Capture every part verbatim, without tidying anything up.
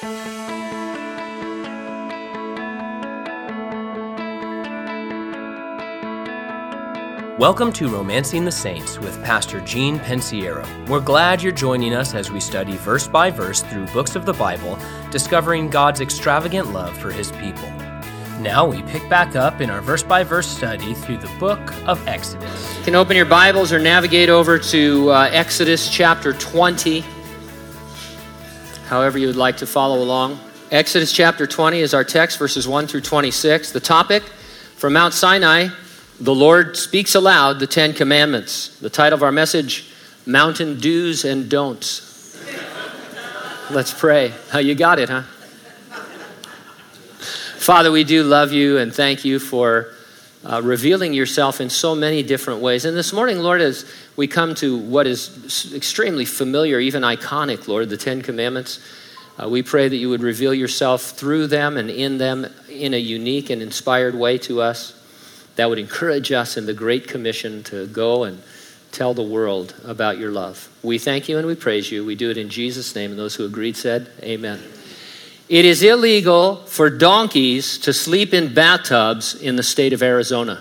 Welcome to Romancing the Saints with Pastor Gene Pensiero. We're glad you're joining us as we study verse by verse through books of the Bible, discovering God's extravagant love for His people. Now we pick back up in our verse by verse study through the book of Exodus. You can open your Bibles or navigate over to uh, Exodus chapter twenty, however you would like to follow along. Exodus chapter twenty is our text, verses one through twenty-six. The topic, from Mount Sinai, the Lord speaks aloud the Ten Commandments. The title of our message, Mountain Do's and Don'ts. Let's pray. Oh, you got it, huh? Father, we do love you and thank you for uh, revealing yourself in so many different ways. And this morning, Lord, as we come to what is extremely familiar, even iconic, Lord, the Ten Commandments, uh, we pray that you would reveal yourself through them and in them in a unique and inspired way to us. That would encourage us in the Great Commission to go and tell the world about your love. We thank you and we praise you. We do it in Jesus' name. And those who agreed said, amen. It is illegal for donkeys to sleep in bathtubs in the state of Arizona.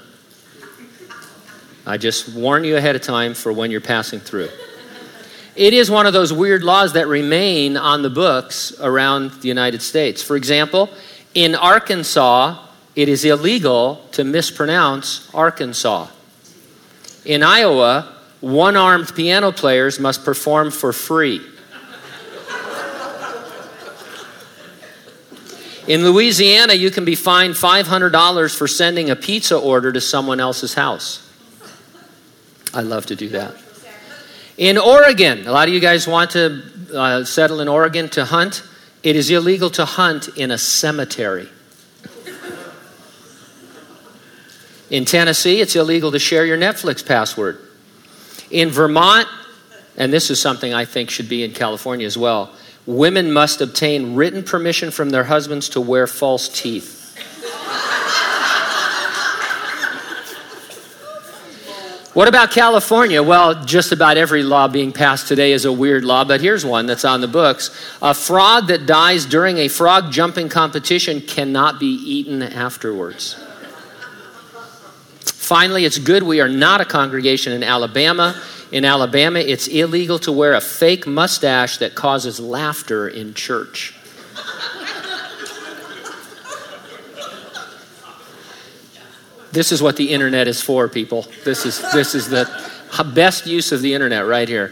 I just warn you ahead of time for when you're passing through. It is one of those weird laws that remain on the books around the United States. For example, in Arkansas, it is illegal to mispronounce Arkansas. In Iowa, one-armed piano players must perform for free. In Louisiana, you can be fined five hundred dollars for sending a pizza order to someone else's house. I love to do that. In Oregon, a lot of you guys want to uh, settle in Oregon to hunt. It is illegal to hunt in a cemetery. In Tennessee, it's illegal to share your Netflix password. In Vermont, and this is something I think should be in California as well, women must obtain written permission from their husbands to wear false teeth. What about California? Well, just about every law being passed today is a weird law, but here's one that's on the books. A frog that dies during a frog jumping competition cannot be eaten afterwards. Finally, it's good we are not a congregation in Alabama. In Alabama, it's illegal to wear a fake mustache that causes laughter in church. This is what the internet is for, people. This is this is the best use of the internet right here.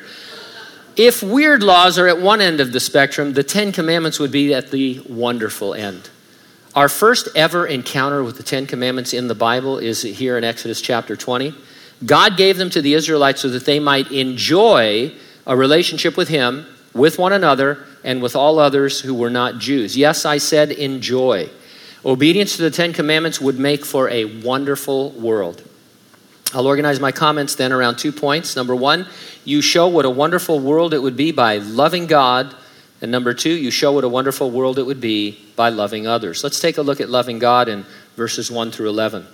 If weird laws are at one end of the spectrum, the Ten Commandments would be at the wonderful end. Our first ever encounter with the Ten Commandments in the Bible is here in Exodus chapter twenty. God gave them to the Israelites so that they might enjoy a relationship with Him, with one another, and with all others who were not Jews. Yes, I said enjoy. Obedience to the Ten Commandments would make for a wonderful world. I'll organize my comments then around two points. Number one, you show what a wonderful world it would be by loving God. And number two, you show what a wonderful world it would be by loving others. Let's take a look at loving God in verses one through eleven.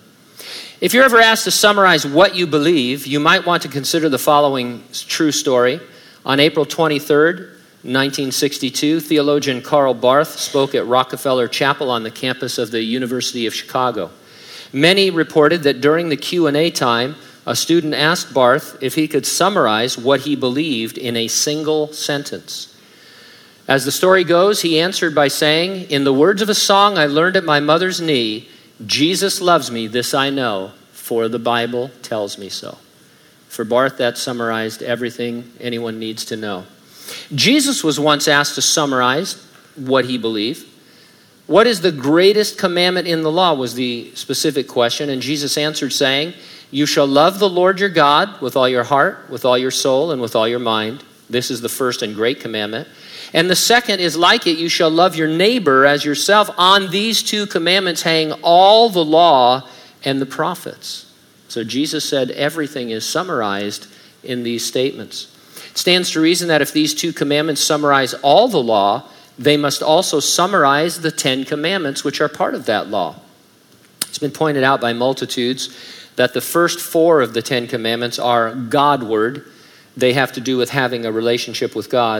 If you're ever asked to summarize what you believe, you might want to consider the following true story. On April twenty-third, nineteen sixty-two, theologian Karl Barth spoke at Rockefeller Chapel on the campus of the University of Chicago. Many reported that during the Q and A time, a student asked Barth if he could summarize what he believed in a single sentence. As the story goes, he answered by saying, "In the words of a song I learned at my mother's knee, Jesus loves me, this I know, for the Bible tells me so." For Barth, that summarized everything anyone needs to know. Jesus was once asked to summarize what he believed. What is the greatest commandment in the law was the specific question, and Jesus answered saying, "You shall love the Lord your God with all your heart, with all your soul, and with all your mind. This is the first and great commandment. And the second is like it, you shall love your neighbor as yourself. On these two commandments hang all the law and the prophets." So Jesus said everything is summarized in these statements. It stands to reason that if these two commandments summarize all the law, they must also summarize the Ten Commandments, which are part of that law. It's been pointed out by multitudes that the first four of the Ten Commandments are Godward. They have to do with having a relationship with God.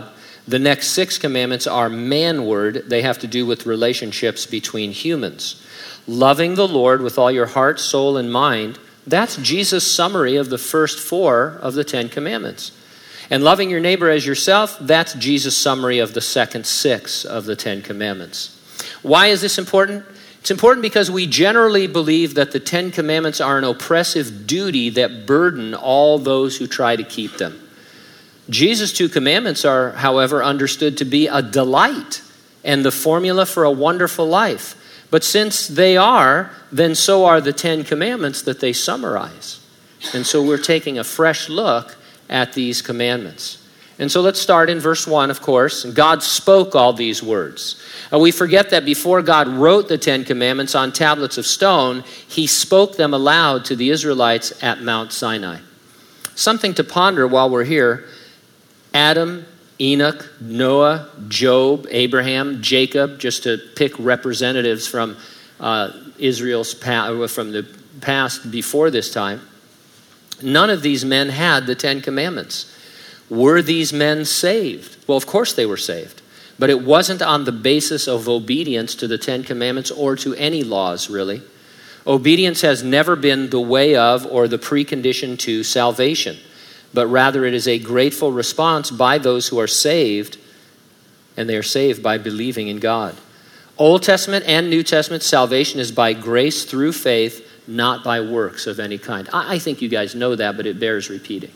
The next six commandments are manward. They have to do with relationships between humans. Loving the Lord with all your heart, soul, and mind, that's Jesus' summary of the first four of the Ten Commandments. And loving your neighbor as yourself, that's Jesus' summary of the second six of the Ten Commandments. Why is this important? It's important because we generally believe that the Ten Commandments are an oppressive duty that burden all those who try to keep them. Jesus' two commandments are, however, understood to be a delight and the formula for a wonderful life. But since they are, then so are the Ten Commandments that they summarize. And so we're taking a fresh look at these commandments. And so let's start in verse one, of course. God spoke all these words. Uh, we forget that before God wrote the Ten Commandments on tablets of stone, he spoke them aloud to the Israelites at Mount Sinai. Something to ponder while we're here. Adam, Enoch, Noah, Job, Abraham, Jacob, just to pick representatives from uh, Israel's past, from the past before this time. None of these men had the Ten Commandments. Were these men saved? Well, of course they were saved. But it wasn't on the basis of obedience to the Ten Commandments or to any laws, really. Obedience has never been the way of or the precondition to salvation, but rather it is a grateful response by those who are saved, and they are saved by believing in God. Old Testament and New Testament salvation is by grace through faith, not by works of any kind. I think you guys know that, but it bears repeating.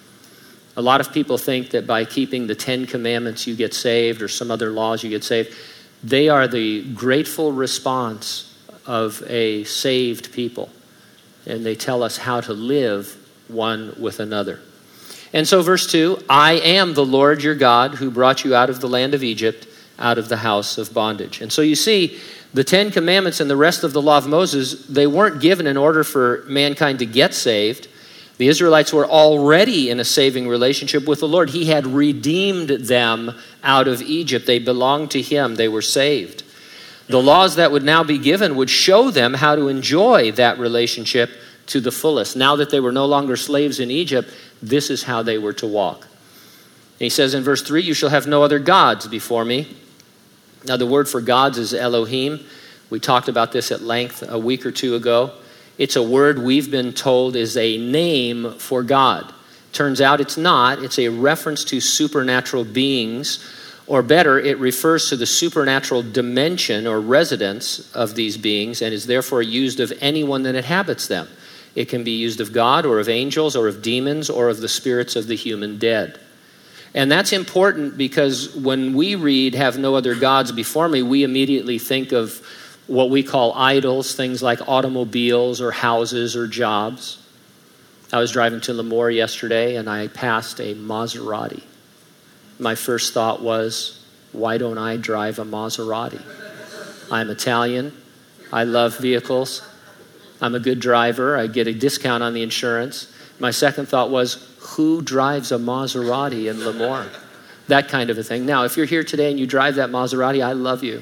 A lot of people think that by keeping the Ten Commandments you get saved, or some other laws you get saved. They are the grateful response of a saved people, and they tell us how to live one with another. And so verse two, I am the Lord your God who brought you out of the land of Egypt, out of the house of bondage. And so you see, the Ten Commandments and the rest of the law of Moses, they weren't given in order for mankind to get saved. The Israelites were already in a saving relationship with the Lord. He had redeemed them out of Egypt. They belonged to him. They were saved. The laws that would now be given would show them how to enjoy that relationship to the fullest. Now that they were no longer slaves in Egypt, this is how they were to walk. And he says in verse three, you shall have no other gods before me. Now the word for gods is Elohim. We talked about this at length a week or two ago. It's a word we've been told is a name for God. Turns out it's not. It's a reference to supernatural beings, or better, it refers to the supernatural dimension or residence of these beings and is therefore used of anyone that inhabits them. It can be used of God or of angels or of demons or of the spirits of the human dead. And that's important because when we read, have no other gods before me, we immediately think of what we call idols, things like automobiles or houses or jobs. I was driving to Lemoore yesterday and I passed a Maserati. My first thought was, why don't I drive a Maserati? I'm Italian. I love vehicles. I'm a good driver. I get a discount on the insurance. My second thought was, who drives a Maserati in Lemoore? That kind of a thing. Now, if you're here today and you drive that Maserati, I love you.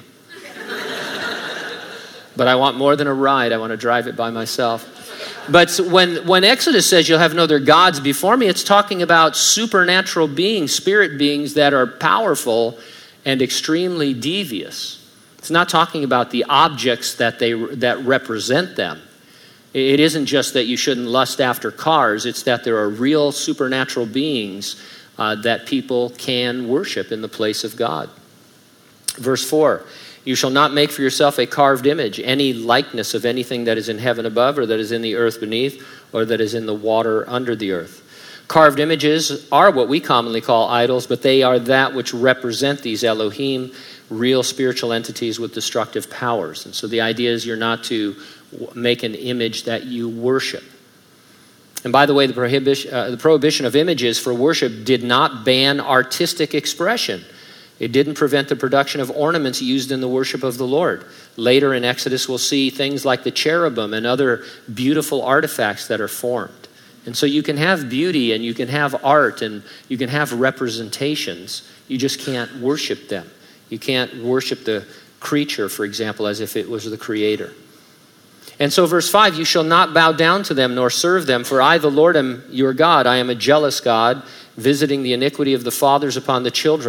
But I want more than a ride. I want to drive it by myself. But when, when Exodus says you'll have no other gods before me, it's talking about supernatural beings, spirit beings that are powerful and extremely devious. It's not talking about the objects that they that represent them. It isn't just that you shouldn't lust after cars. It's that there are real supernatural beings uh, that people can worship in the place of God. Verse four, you shall not make for yourself a carved image, any likeness of anything that is in heaven above or that is in the earth beneath or that is in the water under the earth. Carved images are what we commonly call idols, but they are that which represent these Elohim, real spiritual entities with destructive powers. And so the idea is you're not to make an image that you worship. And by the way, the prohibition, uh, the prohibition of images for worship did not ban artistic expression. It didn't prevent the production of ornaments used in the worship of the Lord. Later in Exodus, we'll see things like the cherubim and other beautiful artifacts that are formed. And so you can have beauty and you can have art and you can have representations. You just can't worship them. You can't worship the creature, for example, as if it was the creator. And so verse five, you shall not bow down to them nor serve them, for I, the Lord, am your God. I am a jealous God, visiting the iniquity of the fathers upon the children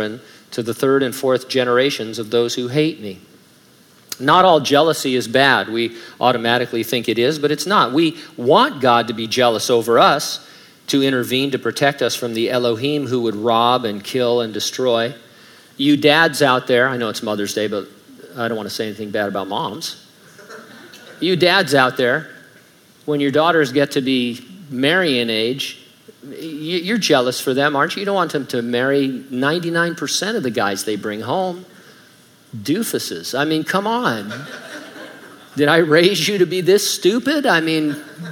to the third and fourth generations of those who hate me. Not all jealousy is bad. We automatically think it is, but it's not. We want God to be jealous over us, to intervene to protect us from the Elohim who would rob and kill and destroy. You dads out there, I know it's Mother's Day, but I don't want to say anything bad about moms. You dads out there, when your daughters get to be marrying age, you're jealous for them, aren't you? You don't want them to marry ninety-nine percent of the guys they bring home. Doofuses. I mean, come on. Did I raise you to be this stupid? I mean,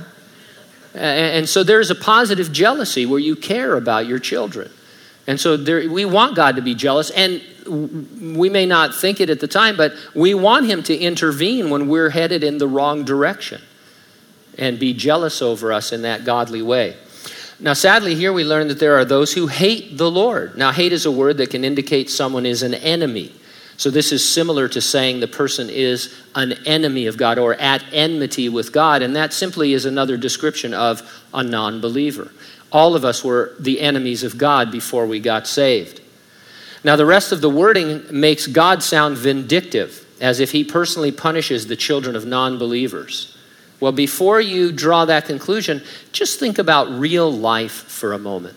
and so there's a positive jealousy where you care about your children. And so there, we want God to be jealous, and we may not think it at the time, but we want him to intervene when we're headed in the wrong direction and be jealous over us in that godly way. Now, sadly, here we learn that there are those who hate the Lord. Now, hate is a word that can indicate someone is an enemy. So this is similar to saying the person is an enemy of God or at enmity with God, and that simply is another description of a non-believer. All of us were the enemies of God before we got saved. Now, the rest of the wording makes God sound vindictive, as if he personally punishes the children of non-believers. Well, before you draw that conclusion, just think about real life for a moment.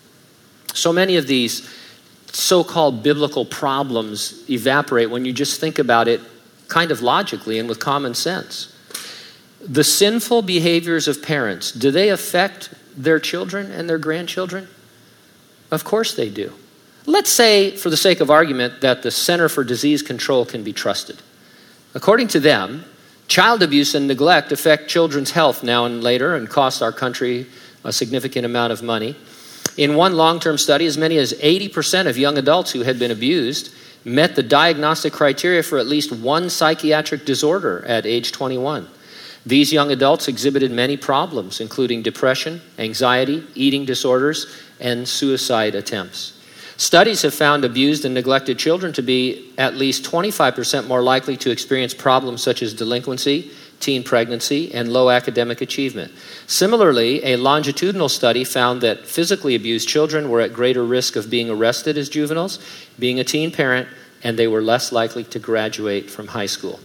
So many of these so-called biblical problems evaporate when you just think about it kind of logically and with common sense. The sinful behaviors of parents, do they affect their children and their grandchildren? Of course they do. Let's say, for the sake of argument, that the Center for Disease Control can be trusted. According to them, child abuse and neglect affect children's health now and later and cost our country a significant amount of money. In one long-term study, as many as eighty percent of young adults who had been abused met the diagnostic criteria for at least one psychiatric disorder at age twenty-one. These young adults exhibited many problems, including depression, anxiety, eating disorders, and suicide attempts. Studies have found abused and neglected children to be at least twenty-five percent more likely to experience problems such as delinquency, teen pregnancy, and low academic achievement. Similarly, a longitudinal study found that physically abused children were at greater risk of being arrested as juveniles, being a teen parent, and they were less likely to graduate from high school.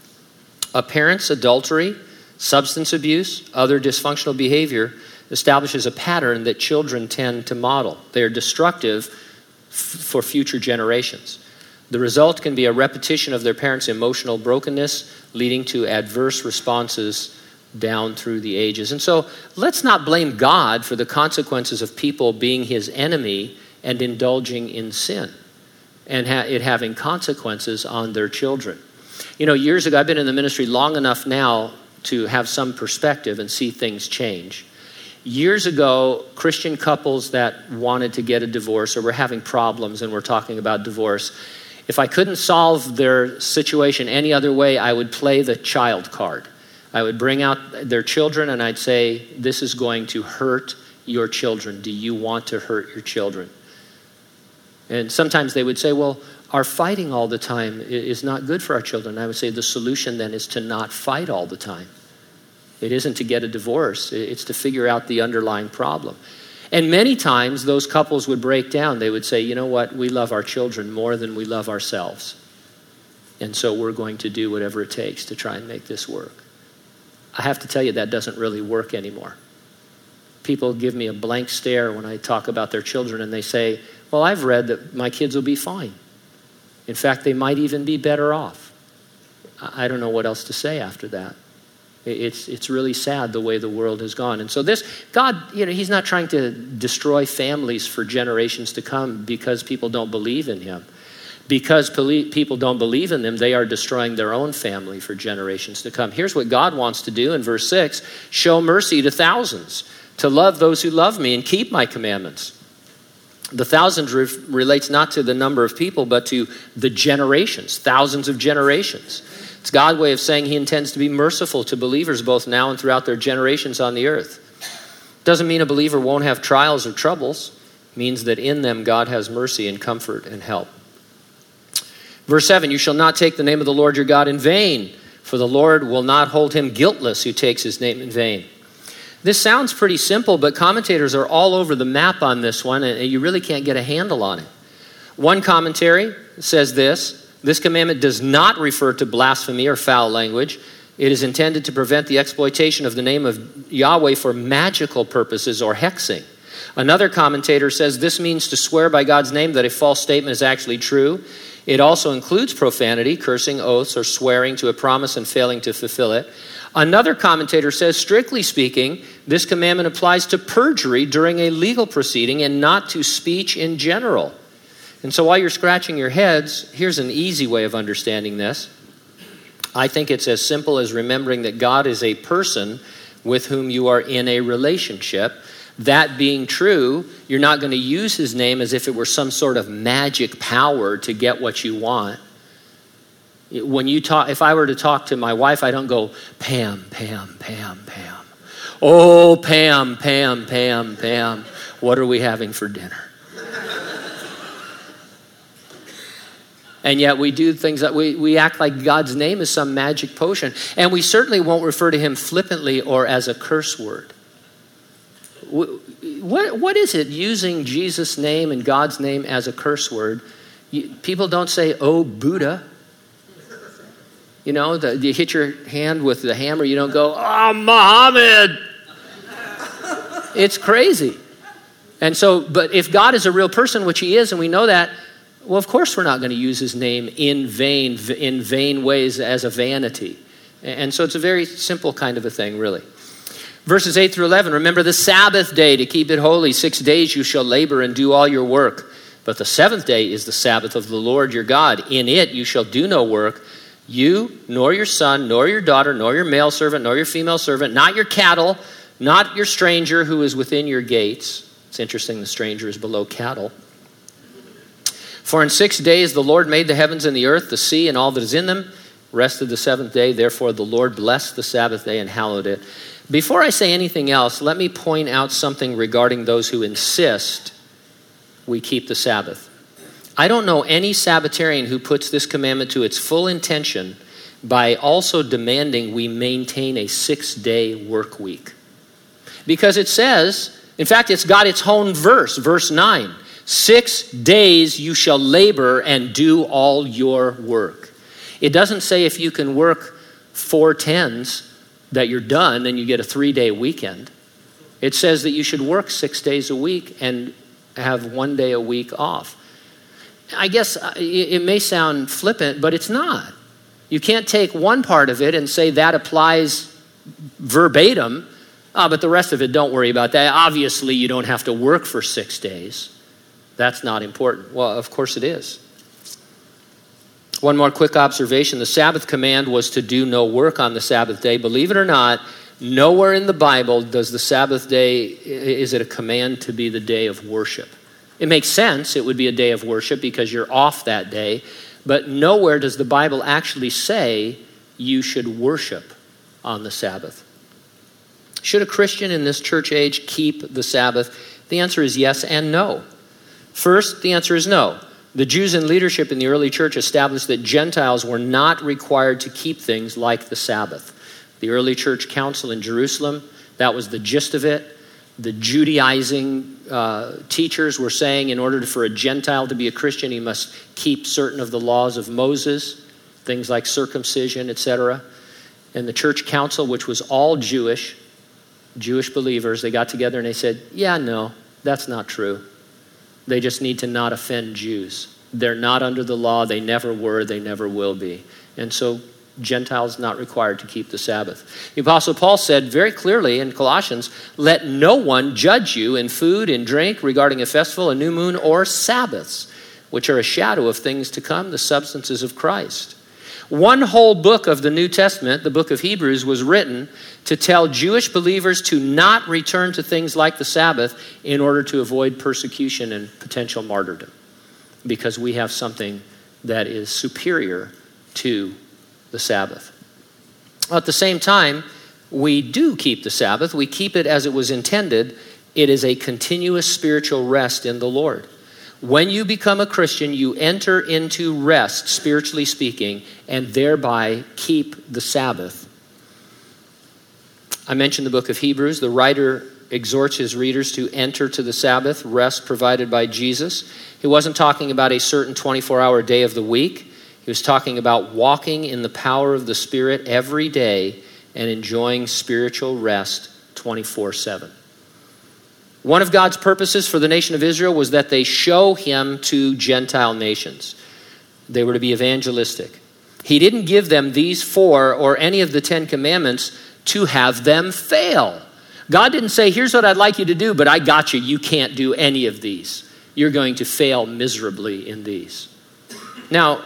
A parent's adultery, substance abuse, other dysfunctional behavior establishes a pattern that children tend to model. They are destructive f- for future generations. The result can be a repetition of their parents' emotional brokenness, leading to adverse responses down through the ages. And so let's not blame God for the consequences of people being his enemy and indulging in sin and ha- it having consequences on their children. You know, years ago, I've been in the ministry long enough now to have some perspective and see things change. Years ago, Christian couples that wanted to get a divorce or were having problems and were talking about divorce, if I couldn't solve their situation any other way, I would play the child card. I would bring out their children and I'd say, this is going to hurt your children. Do you want to hurt your children? And sometimes they would say, well, our fighting all the time is not good for our children. And I would say the solution then is to not fight all the time. It isn't to get a divorce. It's to figure out the underlying problem. And many times those couples would break down. They would say, you know what, we love our children more than we love ourselves. And so we're going to do whatever it takes to try and make this work. I have to tell you, that doesn't really work anymore. People give me a blank stare when I talk about their children and they say, well, I've read that my kids will be fine. In fact, they might even be better off. I don't know what else to say after that. It's it's really sad the way the world has gone. And so this, God, you know, he's not trying to destroy families for generations to come because people don't believe in him. Because people don't believe in them, they are destroying their own family for generations to come. Here's what God wants to do in verse six: show mercy to thousands, to love those who love me and keep my commandments. The thousands re- relates not to the number of people, but to the generations, thousands of generations. It's God's way of saying he intends to be merciful to believers both now and throughout their generations on the earth. Doesn't mean a believer won't have trials or troubles. It means that in them God has mercy and comfort and help. Verse seven, you shall not take the name of the Lord your God in vain, for the Lord will not hold him guiltless who takes his name in vain. This sounds pretty simple, but commentators are all over the map on this one, and you really can't get a handle on it. One commentary says this: this commandment does not refer to blasphemy or foul language. It is intended to prevent the exploitation of the name of Yahweh for magical purposes or hexing. Another commentator says this means to swear by God's name that a false statement is actually true. It also includes profanity, cursing, oaths, or swearing to a promise and failing to fulfill it. Another commentator says, strictly speaking, this commandment applies to perjury during a legal proceeding and not to speech in general. And so while you're scratching your heads, here's an easy way of understanding this. I think it's as simple as remembering that God is a person with whom you are in a relationship. That being true, you're not going to use his name as if it were some sort of magic power to get what you want. When you talk, if I were to talk to my wife, I don't go, Pam, Pam, Pam, Pam. Oh, Pam, Pam, Pam, Pam. What are we having for dinner? And yet we do things that we, we act like God's name is some magic potion. And we certainly won't refer to him flippantly or as a curse word. What, what is it using Jesus' name and God's name as a curse word? You, people don't say, oh, Buddha. You know, the, you hit your hand with the hammer. You don't go, oh, Muhammad. It's crazy. And so, but if God is a real person, which he is, and we know that, well, of course we're not going to use his name in vain, in vain ways as a vanity. And so it's a very simple kind of a thing, really. Verses eight through eleven, remember the Sabbath day to keep it holy. Six days you shall labor and do all your work. But the seventh day is the Sabbath of the Lord your God. In it you shall do no work, you, nor your son, nor your daughter, nor your male servant, nor your female servant, not your cattle, not your stranger who is within your gates. It's interesting, the stranger is below cattle. For in six days the Lord made the heavens and the earth, the sea, and all that is in them. Rested the seventh day. Therefore the Lord blessed the Sabbath day and hallowed it. Before I say anything else, let me point out something regarding those who insist we keep the Sabbath. I don't know any Sabbatarian who puts this commandment to its full intention by also demanding we maintain a six-day work week. Because it says, in fact, it's got its own verse, verse nine. Six days you shall labor and do all your work. It doesn't say if you can work four tens that you're done, then you get a three-day weekend. It says that you should work six days a week and have one day a week off. I guess it may sound flippant, but it's not. You can't take one part of it and say that applies verbatim, oh, but the rest of it, don't worry about that. Obviously, you don't have to work for six days. That's not important. Well, of course it is. One more quick observation. The Sabbath command was to do no work on the Sabbath day. Believe it or not, nowhere in the Bible does the Sabbath day, is it a command to be the day of worship. It makes sense. It would be a day of worship because you're off that day. But nowhere does the Bible actually say you should worship on the Sabbath. Should a Christian in this church age keep the Sabbath? The answer is yes and no. First, the answer is no. The Jews in leadership in the early church established that Gentiles were not required to keep things like the Sabbath. The early church council in Jerusalem, that was the gist of it. The Judaizing uh, teachers were saying in order for a Gentile to be a Christian, he must keep certain of the laws of Moses, things like circumcision, et cetera. And the church council, which was all Jewish, Jewish believers, they got together and they said, yeah, no, that's not true. They just need to not offend Jews. They're not under the law. They never were. They never will be. And so Gentiles not required to keep the Sabbath. The Apostle Paul said very clearly in Colossians, let no one judge you in food and drink regarding a festival, a new moon, or Sabbaths, which are a shadow of things to come, the substances of Christ. One whole book of the New Testament, the book of Hebrews, was written to tell Jewish believers to not return to things like the Sabbath in order to avoid persecution and potential martyrdom, because we have something that is superior to the Sabbath. At the same time, we do keep the Sabbath. We keep it as it was intended. It is a continuous spiritual rest in the Lord. When you become a Christian, you enter into rest, spiritually speaking, and thereby keep the Sabbath. I mentioned the book of Hebrews. The writer exhorts his readers to enter to the Sabbath, rest provided by Jesus. He wasn't talking about a certain twenty-four hour day of the week. He was talking about walking in the power of the Spirit every day and enjoying spiritual rest twenty-four seven. One of God's purposes for the nation of Israel was that they show him to Gentile nations. They were to be evangelistic. He didn't give them these four or any of the Ten Commandments to have them fail. God didn't say, here's what I'd like you to do, but I got you. You can't do any of these. You're going to fail miserably in these. Now,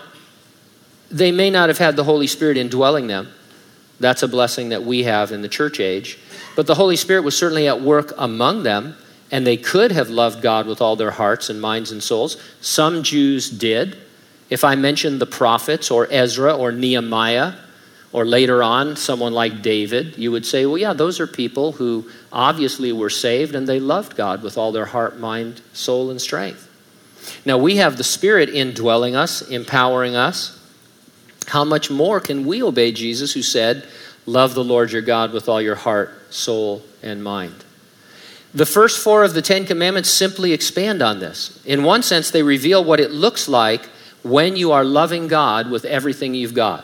they may not have had the Holy Spirit indwelling them. That's a blessing that we have in the church age. But the Holy Spirit was certainly at work among them, and they could have loved God with all their hearts and minds and souls. Some Jews did. If I mentioned the prophets or Ezra or Nehemiah, or later on someone like David, you would say, well, yeah, those are people who obviously were saved and they loved God with all their heart, mind, soul, and strength. Now, we have the Spirit indwelling us, empowering us. How much more can we obey Jesus, who said, love the Lord your God with all your heart, soul, and mind? The first four of the Ten Commandments simply expand on this. In one sense, they reveal what it looks like when you are loving God with everything you've got.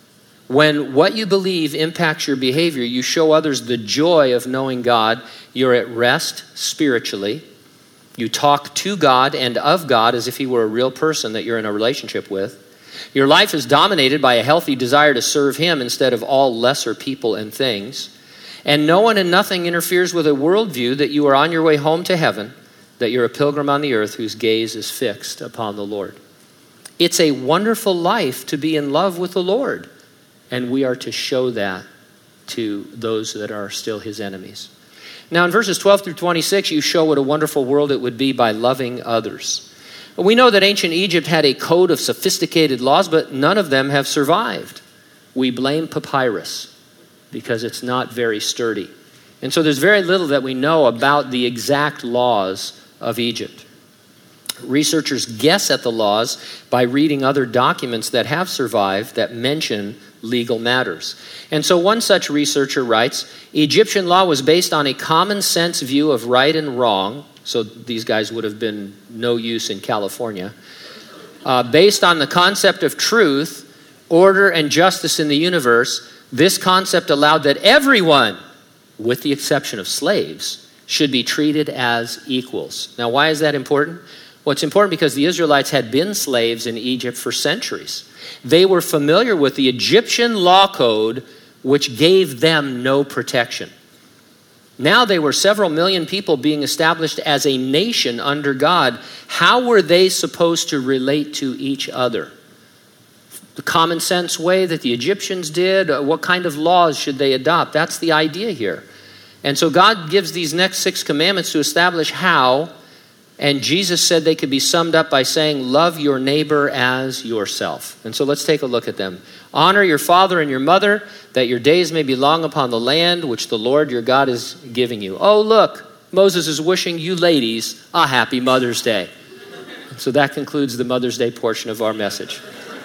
When what you believe impacts your behavior, you show others the joy of knowing God. You're at rest spiritually. You talk to God and of God as if he were a real person that you're in a relationship with. Your life is dominated by a healthy desire to serve him instead of all lesser people and things. And no one and nothing interferes with a worldview that you are on your way home to heaven, that you're a pilgrim on the earth whose gaze is fixed upon the Lord. It's a wonderful life to be in love with the Lord. And we are to show that to those that are still his enemies. Now in verses twelve through twenty-six, you show what a wonderful world it would be by loving others. We know that ancient Egypt had a code of sophisticated laws, but none of them have survived. We blame papyrus because it's not very sturdy. And so there's very little that we know about the exact laws of Egypt. Researchers guess at the laws by reading other documents that have survived that mention legal matters. And so one such researcher writes, Egyptian law was based on a common sense view of right and wrong. So these guys would have been no use in California. Uh, based on the concept of truth, order, and justice in the universe, this concept allowed that everyone, with the exception of slaves, should be treated as equals. Now, why is that important? Well, it's important because the Israelites had been slaves in Egypt for centuries. They were familiar with the Egyptian law code, which gave them no protection. Now they were several million people being established as a nation under God. How were they supposed to relate to each other? The common sense way that the Egyptians did? What kind of laws should they adopt? That's the idea here. And so God gives these next six commandments to establish how. And Jesus said they could be summed up by saying, love your neighbor as yourself. And so let's take a look at them. Honor your father and your mother, that your days may be long upon the land which the Lord your God is giving you. Oh, look, Moses is wishing you ladies a happy Mother's Day. So that concludes the Mother's Day portion of our message.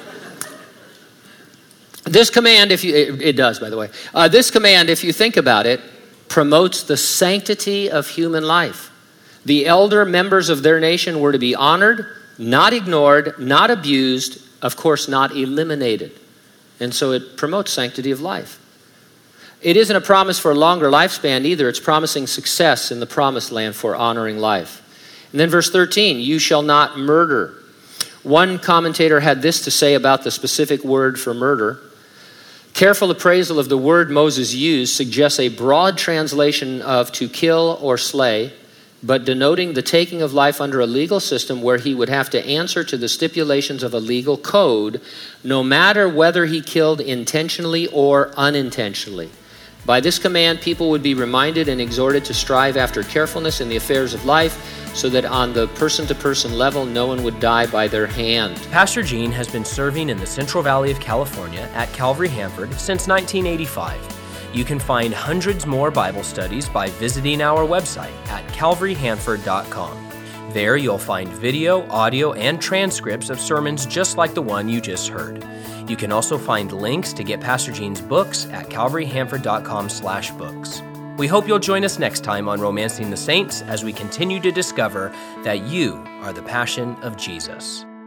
This command, if you, it, it does, by the way. Uh, this command, if you think about it, promotes the sanctity of human life. The elder members of their nation were to be honored, not ignored, not abused, of course, not eliminated. And so it promotes sanctity of life. It isn't a promise for a longer lifespan either. It's promising success in the promised land for honoring life. And then verse thirteen, you shall not murder. One commentator had this to say about the specific word for murder. Careful appraisal of the word Moses used suggests a broad translation of to kill or slay, but denoting the taking of life under a legal system where he would have to answer to the stipulations of a legal code, no matter whether he killed intentionally or unintentionally. By this command, people would be reminded and exhorted to strive after carefulness in the affairs of life, so that on the person-to-person level, no one would die by their hand. Pastor Gene has been serving in the Central Valley of California at Calvary Hanford since nineteen eighty-five. You can find hundreds more Bible studies by visiting our website at calvary hanford dot com. There you'll find video, audio, and transcripts of sermons just like the one you just heard. You can also find links to get Pastor Gene's books at calvary hanford dot com slash books. We hope you'll join us next time on Romancing the Saints as we continue to discover that you are the passion of Jesus.